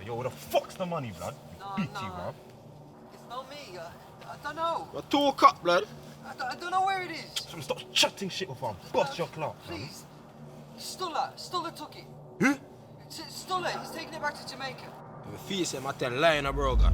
Yo, where the fuck's the money, blood? BT, bro. It's not me. I don't know. You're too cut, blood. I don't know where it is. So stop chatting shit with him. Bust your clout, fam. Please. Stulla took it. Who? Stulla, he's taking it back to Jamaica. If you face him, I tell lying, bro, God.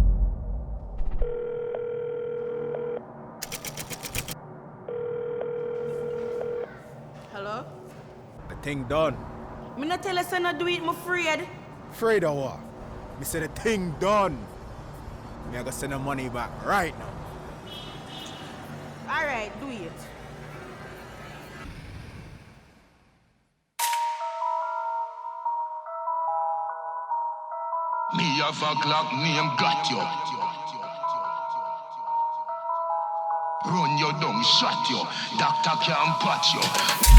Hello? The thing done. Me not tell us I not do it, I'm afraid. Afraid of what? Me say the thing done. Me I gotta send the money back right now. Alright, do it. Me have a Glock name got you. Run you down, shot you. Doctor can't patch you.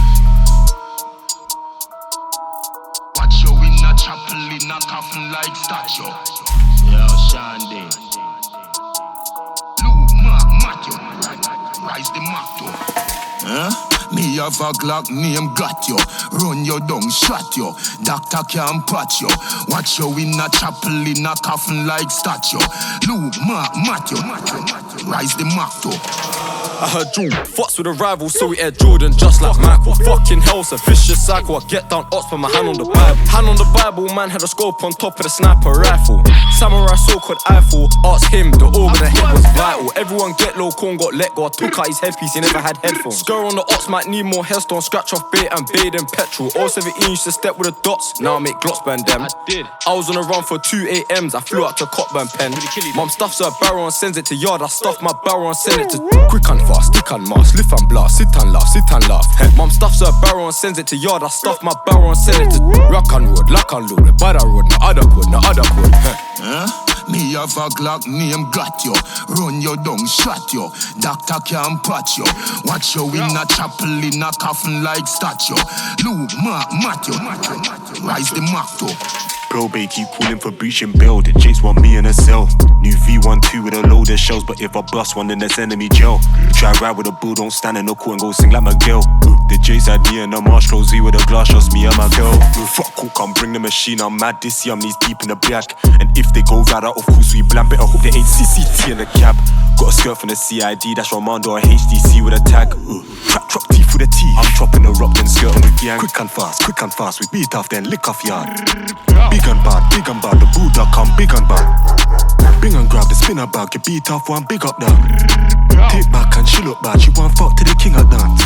Watch you in a chapel in a coffin like statue. Yo, Shandy. Luke, Mark, Matthew. Rise the Matthew. Huh? Me have a Glock name got you. Run you down, shot you. Doctor can't patch you. Watch you in a chapel in a coffin like statue. Luke, Mark, Matthew. Rise the Matthew. I heard Drew fucks with a rival, so he Air Jordan just like Michael. Fucking hell, it's a vicious cycle. I get down ops, put my hand on the Bible. Hand on the Bible, man had a scope on top of the sniper rifle. Samurai sword called Eiffel. Ask him, the organ of the head was vital. Everyone get low, corn got let go. I took out his headpiece, he never had headphones. Skr on the ops might need more headstone. Scratch off bait and bathe in petrol. All 17 used to step with the dots. Now I make glots burn them. I was on a run for 2 AMs. I flew out to Cockburn Pen. Mum stuffs her barrel and sends it to yard. I stuff my barrel and send it to quick and fast, stick and mask, lift and blast, sit and laugh, sit and laugh. Mum stuffs her barrel and sends it to yard. I stuff my barrel and send it to rock and road, lock and load. By the road, no other code, no other code. Me have a Glock name got you. Run you down, shot you. Doctor can't patch you. Watch you in a chapel in a coffin like statue. Luke, Mark, Matthew. Rise the Matthew. Bro, babe, keep calling for breaching bail. The Jakes want me in a cell. New V12 with a load of shells, but if I bust one, then that's enemy jail. Try ride with a bull, don't stand in the court and go sing like Miguel. The Jakes ID and the Marshall Z with a glass, just me and my girl. Fuck cook, I'm bring the machine, I'm mad this year, I'm knees deep in the black. And if they go right out, of course we blamp it. I hope they ain't CCT in the cab. Got a skirt from the CID, that's Romando or HDC with a tag. Trap teeth with a T. I'm chopping the rock, then skirt on the gang. Quick and fast, we beat off, then lick off yard. Big and bad, the Buddha come big and bad. Bring and grab the spinner bag, you beat off one big up down. Take back and she look bad, she want fuck to the king of dance.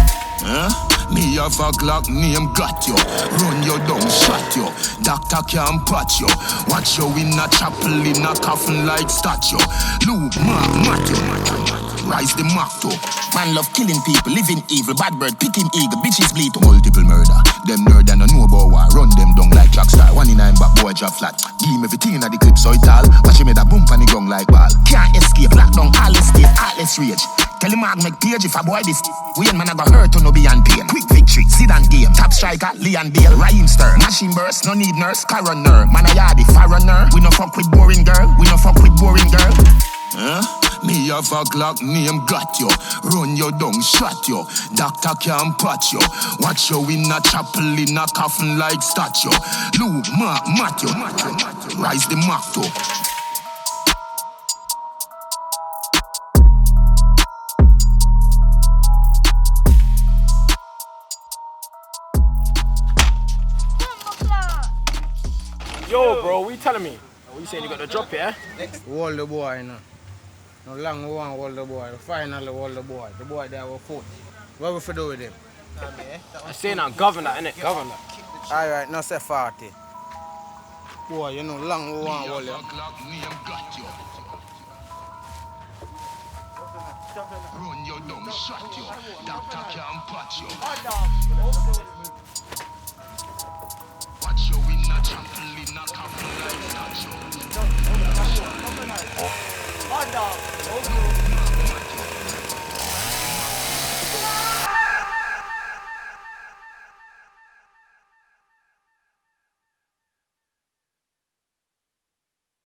Me have a Glock name got you. Run you down, shot you. Doctor can't patch you. Watch you in a chapel in a coffin like statue. Luke, Mark, Matthew. Rise the Matthew. Man love killing people, living evil. Bad bird, picking eagle, bitches bleed to multiple murder. Them nerd and no know about war. Run them down like Jackstar. 1 in 9 back boy drop flat. Give him everything in the clip so it all. Watch him with a bump and he gong like ball. Can't escape, lock down all the state, heartless rage. Tell him Mark make page if a boy this. We ain't man a go hurt to no beyond pain. Quick victory, Zidane game. Top striker, Leon Bale. Rhyme stir, machine burst, no need nurse. Coroner, man a yardy, foreigner. We no fuck with boring girl. We no fuck with boring girl. Me have a Glock name got you. Run you down, shot you. Doctor can't patch you. Watch you in a chapel in a coffin like statue. Luke, Mark, Matthew. Rise the Matthew. Yo, bro, what you telling me? What you saying, you got the drop, yeah? Hold the boy now. No long we want hold the boy. Finally hold the boy. The boy there will foot. What we for do with him? I'm saying I'm governor, innit? Governor. Alright, now say 40. Boy, you know long we want hold him. Run you down, shot you. Doctor can't patch you.